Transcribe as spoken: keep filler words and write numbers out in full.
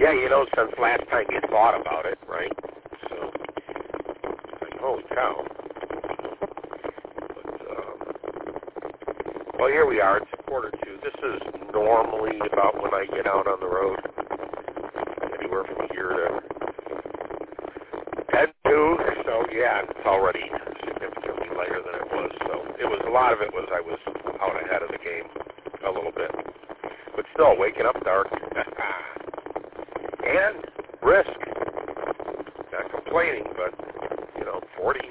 Yeah, you know, since last time you thought about it, right? So, like, holy cow. But, um, well, here we are. It's a quarter two. This is normally about when I get out on the road, anywhere from here to ten to. So, yeah, it's already significantly later than it was. So, it was, a lot of it was I was out ahead of the game a little bit. But still, waking up dark. And brisk. Not complaining, but, you know, forty,